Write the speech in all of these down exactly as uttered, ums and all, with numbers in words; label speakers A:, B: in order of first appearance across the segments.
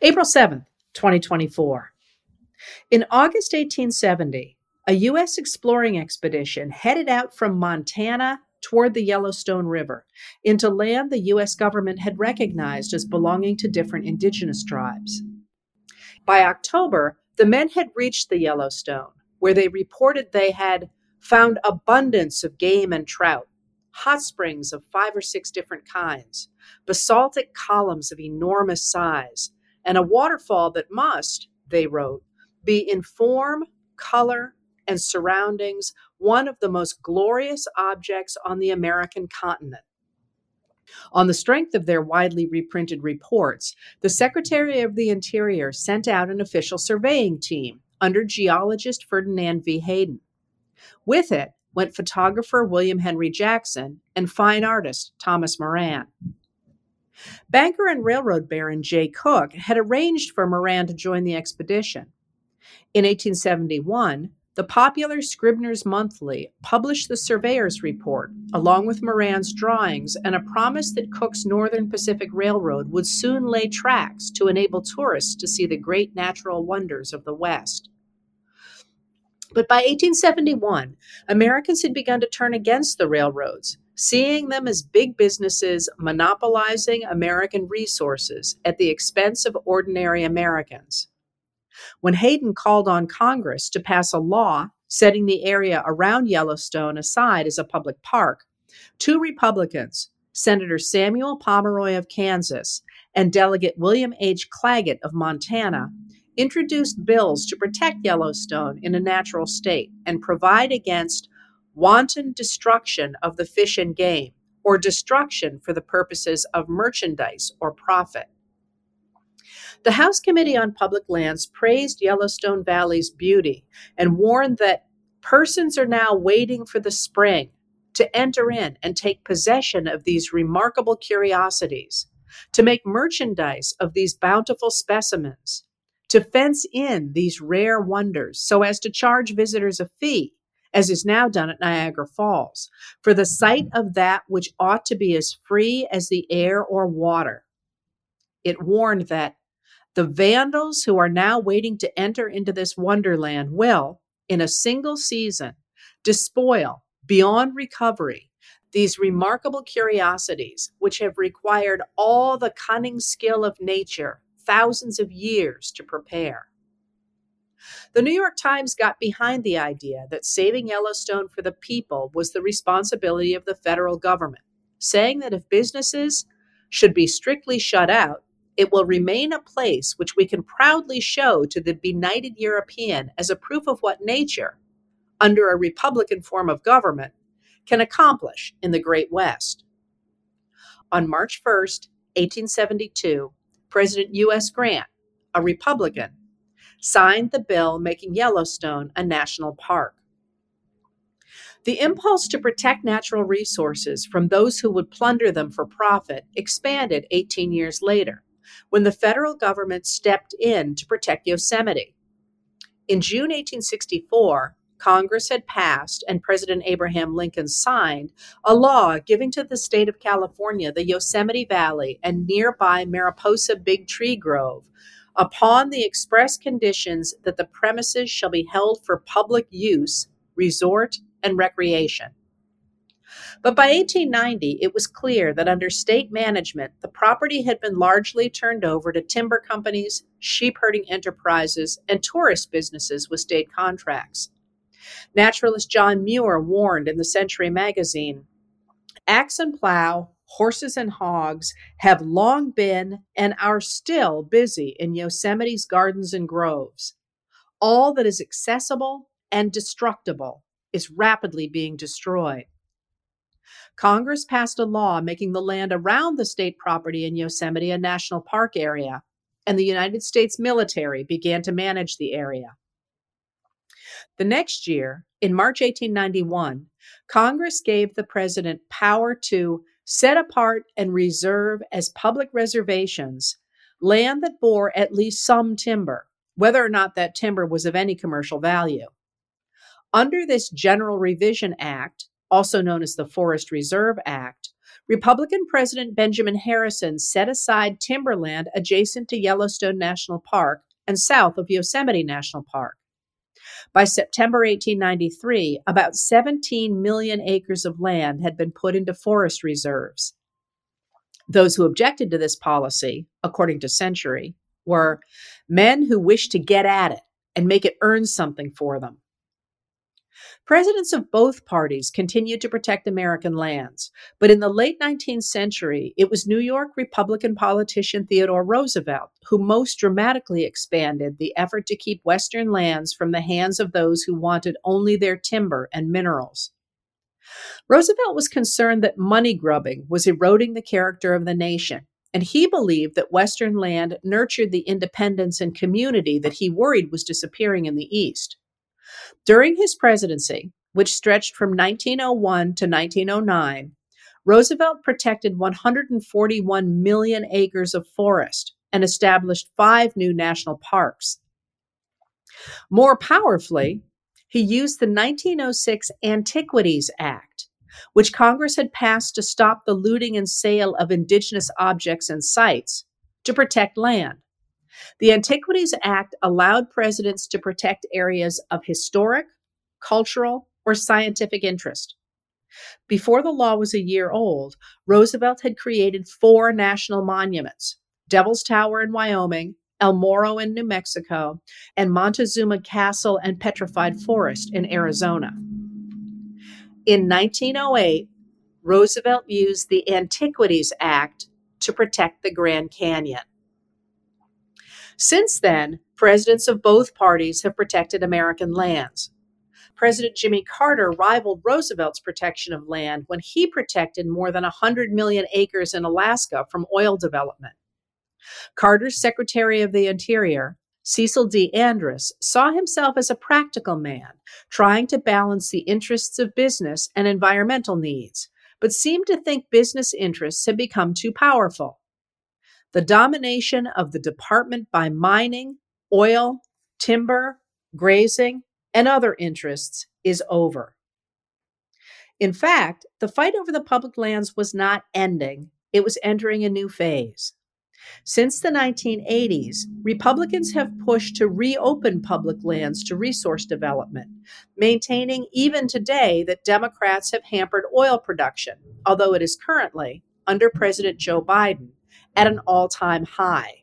A: April seventh, twenty twenty-four. In August eighteen seventy, a U S exploring expedition headed out from Montana toward the Yellowstone River into land the U S government had recognized as belonging to different indigenous tribes. By October, the men had reached the Yellowstone, where they reported they had found abundance of game and trout, hot springs of five or six different kinds, basaltic columns of enormous size, and a waterfall that must, they wrote, be in form, color, and surroundings one of the most glorious objects on the American continent. On the strength of their widely reprinted reports, the Secretary of the Interior sent out an official surveying team under geologist Ferdinand V. Hayden. With it went photographer William Henry Jackson and fine artist Thomas Moran. Banker and railroad baron Jay Cooke had arranged for Moran to join the expedition. In eighteen seventy-one, the popular Scribner's Monthly published the surveyor's report, along with Moran's drawings and a promise that Cooke's Northern Pacific Railroad would soon lay tracks to enable tourists to see the great natural wonders of the West. But by eighteen seventy-one, Americans had begun to turn against the railroads, seeing them as big businesses monopolizing American resources at the expense of ordinary Americans. When Hayden called on Congress to pass a law setting the area around Yellowstone aside as a public park, two Republicans, Senator Samuel Pomeroy of Kansas and Delegate William H. Claggett of Montana, introduced bills to protect Yellowstone in a natural state and provide against wanton destruction of the fish and game, or destruction for the purposes of merchandise or profit. The House Committee on Public Lands praised Yellowstone Valley's beauty and warned that persons are now waiting for the spring to enter in and take possession of these remarkable curiosities, to make merchandise of these bountiful specimens, to fence in these rare wonders so as to charge visitors a fee, as is now done at Niagara Falls, for the sight of that which ought to be as free as the air or water. It warned that the vandals who are now waiting to enter into this wonderland will, in a single season, despoil beyond recovery these remarkable curiosities which have required all the cunning skill of nature thousands of years to prepare. The New York Times got behind the idea that saving Yellowstone for the people was the responsibility of the federal government, saying that if businesses should be strictly shut out, it will remain a place which we can proudly show to the benighted European as a proof of what nature, under a Republican form of government, can accomplish in the Great West. On March first, eighteen seventy-two, President U S Grant, a Republican, signed the bill making Yellowstone a national park. The impulse to protect natural resources from those who would plunder them for profit expanded eighteen years later, when the federal government stepped in to protect Yosemite. In June eighteen sixty-four, Congress had passed and President Abraham Lincoln signed a law giving to the state of California the Yosemite Valley and nearby Mariposa Big Tree Grove, upon the express conditions that the premises shall be held for public use, resort, and recreation. But by eighteen ninety, it was clear that under state management, the property had been largely turned over to timber companies, sheep herding enterprises, and tourist businesses with state contracts. Naturalist John Muir warned in the Century magazine, "Axe and plow, horses and hogs have long been and are still busy in Yosemite's gardens and groves. All that is accessible and destructible is rapidly being destroyed." Congress passed a law making the land around the state property in Yosemite a national park area, and the United States military began to manage the area. The next year, in March eighteen ninety-one, Congress gave the president power to set apart and reserve as public reservations land that bore at least some timber, whether or not that timber was of any commercial value. Under this General Revision Act, also known as the Forest Reserve Act, Republican President Benjamin Harrison set aside timberland adjacent to Yellowstone National Park and south of Yosemite National Park. By September eighteen ninety-three, about seventeen million acres of land had been put into forest reserves. Those who objected to this policy, according to Century, were men who wished to get at it and make it earn something for them. Presidents of both parties continued to protect American lands, but in the late nineteenth century, it was New York Republican politician Theodore Roosevelt who most dramatically expanded the effort to keep Western lands from the hands of those who wanted only their timber and minerals. Roosevelt was concerned that money grubbing was eroding the character of the nation, and he believed that Western land nurtured the independence and community that he worried was disappearing in the East. During his presidency, which stretched from nineteen oh one to nineteen oh nine, Roosevelt protected one hundred forty-one million acres of forest and established five new national parks. More powerfully, he used the nineteen oh six Antiquities Act, which Congress had passed to stop the looting and sale of indigenous objects and sites, to protect land. The Antiquities Act allowed presidents to protect areas of historic, cultural, or scientific interest. Before the law was a year old, Roosevelt had created four national monuments: Devil's Tower in Wyoming, El Morro in New Mexico, and Montezuma Castle and Petrified Forest in Arizona. In nineteen oh eight, Roosevelt used the Antiquities Act to protect the Grand Canyon. Since then, presidents of both parties have protected American lands. President Jimmy Carter rivaled Roosevelt's protection of land when he protected more than one hundred million acres in Alaska from oil development. Carter's Secretary of the Interior, Cecil D. Andrus, saw himself as a practical man, trying to balance the interests of business and environmental needs, but seemed to think business interests had become too powerful. The domination of the department by mining, oil, timber, grazing, and other interests is over. In fact, the fight over the public lands was not ending, it was entering a new phase. Since the nineteen eighties, Republicans have pushed to reopen public lands to resource development, maintaining even today that Democrats have hampered oil production, although it is currently, under President Joe Biden, at an all-time high.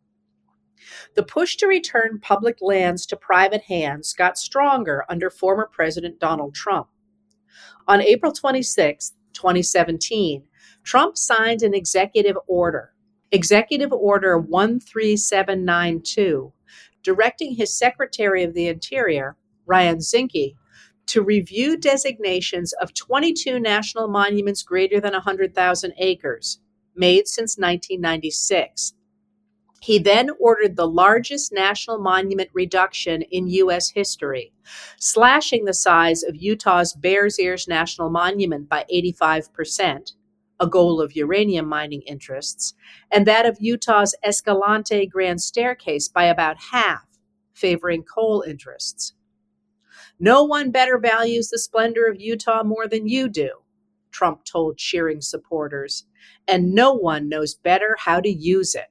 A: The push to return public lands to private hands got stronger under former President Donald Trump. On April twenty-sixth, twenty seventeen, Trump signed an executive order, Executive Order one three seven nine two, directing his Secretary of the Interior, Ryan Zinke, to review designations of twenty-two national monuments greater than one hundred thousand acres, made since nineteen ninety-six. He then ordered the largest national monument reduction in U S history, slashing the size of Utah's Bears Ears National Monument by eighty-five percent, a goal of uranium mining interests, and that of Utah's Escalante Grand Staircase by about half, favoring coal interests. "No one better values the splendor of Utah more than you do," Trump told cheering supporters, "and no one knows better how to use it."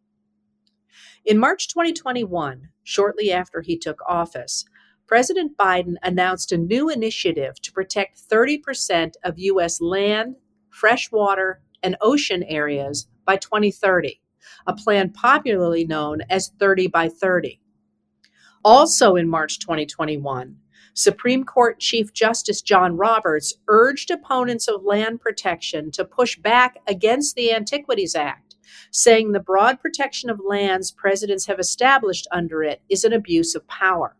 A: In March twenty twenty-one, shortly after he took office, President Biden announced a new initiative to protect thirty percent of U S land, freshwater, and ocean areas by twenty thirty, a plan popularly known as thirty by thirty. Also in March twenty twenty-one, Supreme Court Chief Justice John Roberts urged opponents of land protection to push back against the Antiquities Act, saying the broad protection of lands presidents have established under it is an abuse of power.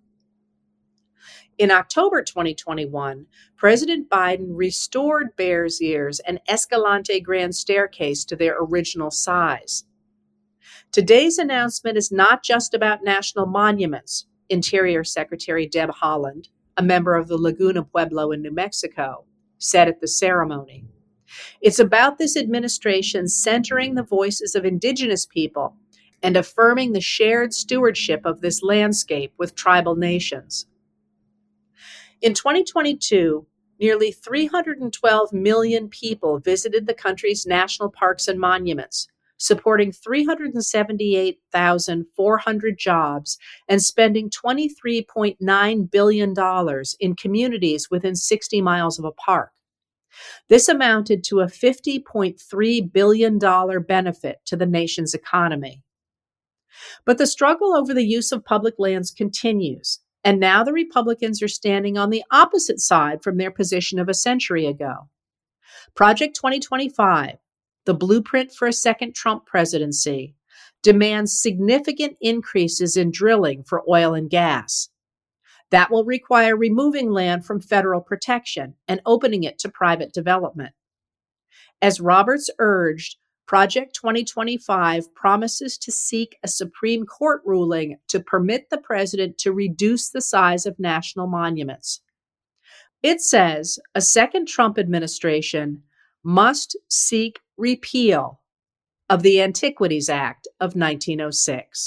A: In October twenty twenty-one, President Biden restored Bears Ears and Escalante Grand Staircase to their original size. Today's announcement is not just about national monuments, Interior Secretary Deb Haaland, a member of the Laguna Pueblo in New Mexico, said at the ceremony. It's about this administration centering the voices of indigenous people and affirming the shared stewardship of this landscape with tribal nations. In twenty twenty-two, Nearly three hundred twelve million people visited the country's national parks and monuments, supporting three hundred seventy-eight thousand four hundred jobs and spending twenty-three point nine billion dollars in communities within sixty miles of a park. This amounted to a fifty point three billion dollars benefit to the nation's economy. But the struggle over the use of public lands continues, and now the Republicans are standing on the opposite side from their position of a century ago. Project twenty twenty-five, the blueprint for a second Trump presidency, demands significant increases in drilling for oil and gas. That will require removing land from federal protection and opening it to private development. As Roberts urged, Project twenty twenty-five promises to seek a Supreme Court ruling to permit the president to reduce the size of national monuments. It says a second Trump administration must seek repeal of the Antiquities Act of nineteen oh six.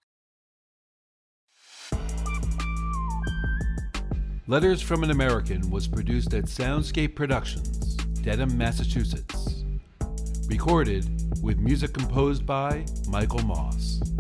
B: Letters from an American was produced at Soundscape Productions, Dedham, Massachusetts. Recorded with music composed by Michael Moss.